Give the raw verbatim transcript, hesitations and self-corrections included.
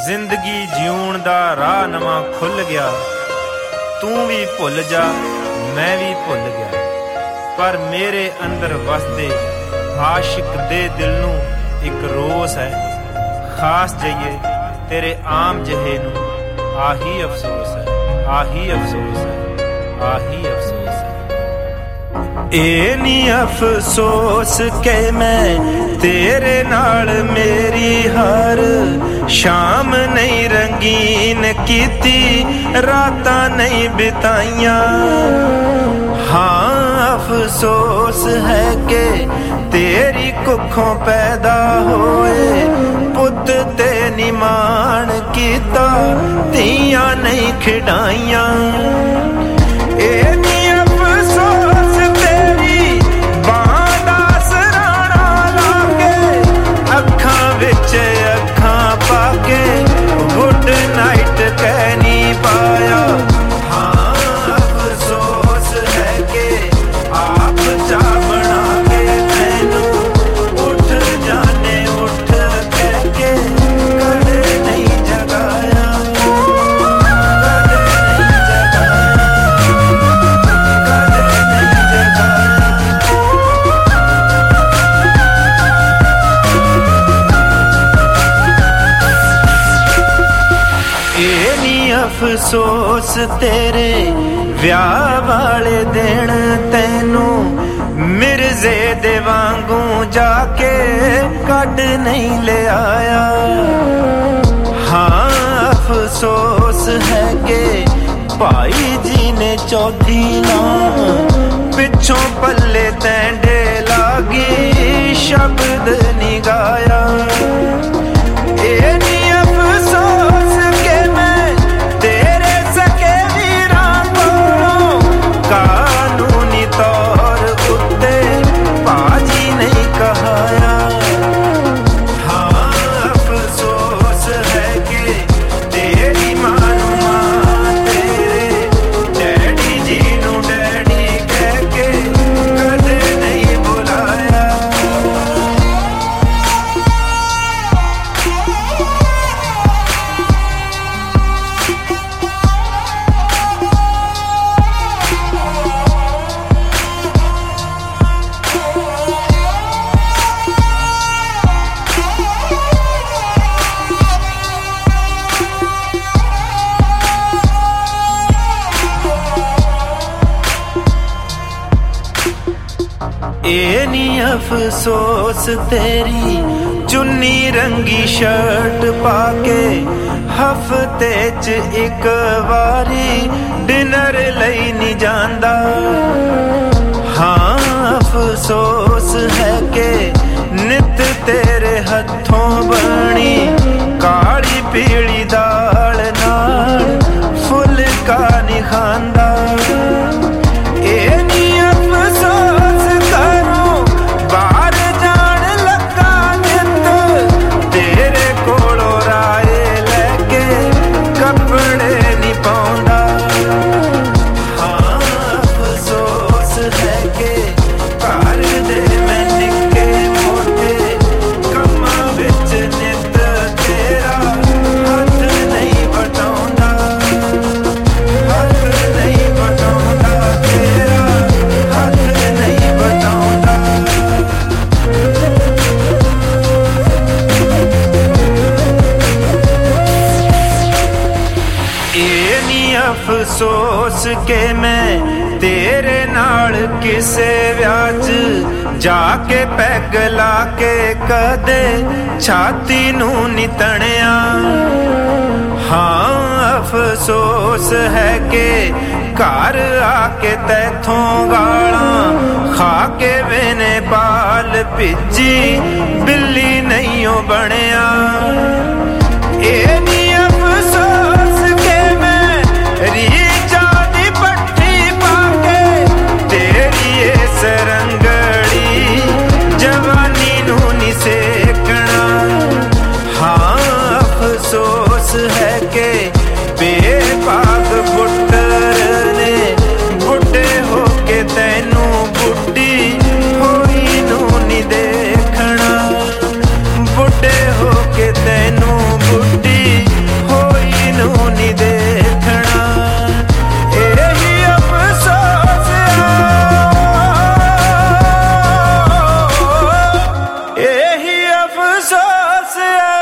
ਜ਼ਿੰਦਗੀ ਜਿਉਣ ਦਾ ਰਾਹ ਨਵਾਂ ਖੁੱਲ੍ਹ ਗਿਆ। ਤੂੰ ਵੀ ਭੁੱਲ ਜਾ, ਮੈਂ ਵੀ ਭੁੱਲ ਗਿਆ, ਪਰ ਮੇਰੇ ਅੰਦਰ ਵਸਦੇ ਆਸ਼ਿਕ ਦੇ ਦਿਲ ਨੂੰ ਇੱਕ ਰੋਸ ਹੈ। ਖਾਸ ਜਈਏ ਤੇਰੇ ਆਮ ਜਿਹੇ ਨੂੰ ਆਹੀ ਅਫਸੋਸ ਹੈ, ਆਹੀ ਅਫਸੋਸ ਹੈ, ਆਹੀ ਅਫਸੋਸ ਹੈ। ਇਹ ਨੀ ਅਫਸੋਸ ਕਿ ਮੈਂ ਤੇਰੇ ਨਾਲ ਮੇਰੀ ਹਰ ਸ਼ਾਮ ਨਹੀਂ ਰੰਗੀਨ ਕੀਤੀ, ਰਾਤਾਂ ਨਹੀਂ ਬਿਤਾਈਆਂ। ਹਾਂ ਅਫਸੋਸ ਹੈ ਕਿ ਤੇਰੀ ਕੁੱਖੋਂ ਪੈਦਾ ਹੋਏ ਪੁੱਤ ਤੇ ਨੀ ਮਾਣ ਕੀਤਾ, ਧੀਆਂ ਨਹੀਂ ਖਿਡਾਈਆਂ। ਇਹ ਨੀ ਅਫਸੋਸ ਤੇਰੀ ਬਾਂਹ ਦਾ ਸਰਾਣਾ ਲਾ ਕੇ, ਅੱਖਾਂ ਵਿੱਚ ਅੱਖਾਂ ਪਾ ਕੇ ਗੁੱਡ ਨਾਈਟ ਕਹਿ ਨੀ ਪਾਇਆ। ਹਾਂ ਅਫਸੋਸ ਹੈ ਕਿ ਆਪ ਚਾਹ ਬਣਾ ਕੇ ਤੈਨੂੰ ਉੱਠ ਜਾਣੇ ਉੱਠ ਕਹਿ ਕੇ ਕਦੇ ਨਹੀਂ ਜਗਾਇਆ, ਕਦੇ ਨਹੀਂ ਜਗਾਇਆ, ਕਦੇ ਨਹੀਂ ਜਗਾਇਆ। ਇਹ ਨੀ ਅਫਸੋਸ ਤੇਰੇ ਵਿਆਹ ਵਾਲੇ ਦਿਨ ਤੈਨੂੰ ਮਿਰਜ਼ੇ ਦੇ ਵਾਂਗੂ ਜਾ ਕੇ ਕੱਢ ਨਹੀਂ ਲਿਆਇਆ। ਹਾਂ ਅਫਸੋਸ ਹੈ ਕਿ ਭਾਈ ਜੀ ਨੇ ਚੌਥੀ ਨਾਮ ਪਿੱਛੋਂ ਪੱਲੇ ਤੈਂਡੇ ਲਾਗੀ ਸ਼ਬਦ ਨੀ ਗਾਇਆ। ਇਹ ਨੀ ਅਫਸੋਸ ਕਿ ਮੈਂ ਤੇਰੇ ਸਕੇ ਵੀਰਾਂ ਕੋਲੋਂ ਕਾਨੂੰਨੀ ਤੌਰ ਉੱਤੇ ਭਾਜੀ ਨਹੀਂ ਕਹਾਇਆ। ਹਾਂ ਅਫਸੋਸ ਹੈ ਕਿ ਤੇਰੀ ਮਾਂ ਨੂੰ ਮਾਂ, ਤੇਰੇ ਡੈਡੀ ਜੀ ਨੂੰ ਡੈਡੀ ਕਹਿ ਕੇ ਕਦੇ ਨਹੀਂ ਬੁਲਾਇਆ। ਇਹ ਨੀ ਅਫਸੋਸ ਤੇਰੀ ਚੁੰਨੀ ਰੰਗੀ ਸ਼ਰਟ ਪਾ ਕੇ ਹਫ਼ਤੇ 'ਚ ਇੱਕ ਵਾਰੀ ਡਿਨਰ ਲਈ ਨਹੀਂ ਜਾਂਦਾ। ਹਾਂ ਅਫਸੋਸ ਹੈ ਕਿ ਨਿੱਤ ਤੇਰੇ ਹੱਥੋਂ ਬਣੀ ਕਾਲੀ ਪੀਲੀ ਦਾਲ ਨਾਲ ਫੁਲਕਾ ਨਹੀਂ ਖਾਂਦਾ। ਇਹ ਨੀ ਅਫਸੋਸ ਕਰੂੰ ਬਾਹਰ ਜਾਣ ਲੱਗਾ ਨਿੱਤ ਤੇਰੇ ਕੋਲੋਂ ਰਾਏ ਲੈ ਕੇ ਕੱਪੜੇ ਨੀ ਪਾਉਂਦਾ। ਹਾਂ ਅਫਸੋਸ ਹੈ ਕਿ ਘਰ ਦੇ ਮੈਂ ਨਿੱਕੇ ਮੋਟੇ ਕੰਮਾਂ ਵਿੱਚ ਨਿੱਤ ਤੇਰਾ ਹੱਥ ਨਹੀਂ ਵਟਾਉਂਦਾ, ਹੱਥ ਨਹੀਂ ਵਟਾਉਂਦਾ, ਤੇਰਾ ਹੱਥ ਨਹੀਂ ਵਟਾਉਂਦਾ। ਇਹ ਨੀ ਅਫਸੋਸ ਕਿ ਮੈਂ ਤੇਰੇ ਨਾਲ ਕਿਸੇ ਵਿਆਹ 'ਚ ਜਾ ਕੇ ਪੈਗ ਲਾ ਕੇ ਕਦੇ ਛਾਤੀ ਨੂੰ ਨੀ ਤਣਿਆ। ਹਾਂ ਅਫਸੋਸ ਹੈ ਕਿ ਘਰ ਆ ਕੇ ਤੈਥੋਂ ਗਾਲਾਂ ਖਾ ਕੇ ਵੇਨੇ ਬਾਲ ਭਿੱਜੀ ਬਿੱਲੀ ਨਹੀਂ ਓ ਬਣਿਆ। ਇਹ ਨੀ ਅਫਸੋਸ ਕਿ ਮੈਂ ਰੀਝਾਂ ਦੀ ਪੱਠੀ ਪਾ ਕੇ ਤੇਰੀ ਇਸ ਰੰਗੜੀ ਜਵਾਨੀ ਨੂੰ ਨੀ ਸੇਕਣਾ। ਹਾਂ ਅਫਸੋਸ ਹੈ ਕਿ ਬੇਬਾਕ ਪੁੱਤਰ ਨੇ ਬੁੱਢੇ ਹੋ ਕੇ ਤੈਨੂੰ ਬੁੱਢੀ ਹੋਈ ਨੂੰ ਨੀ ਦੇਖਣਾ, ਬੁੱਢੇ ਹੋ ਕੇ ਤੈਨੂੰ ਬੁੱਢੀ ਵਸਿਆ